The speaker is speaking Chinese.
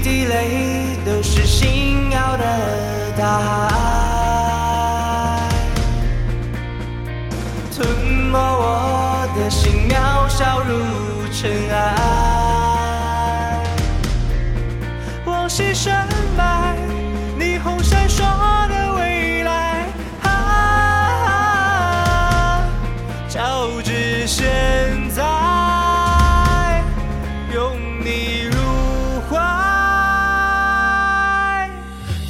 滴泪都是心要的大海，吞没我的心，渺小如尘埃。往昔深埋，霓虹闪烁的未来，交织现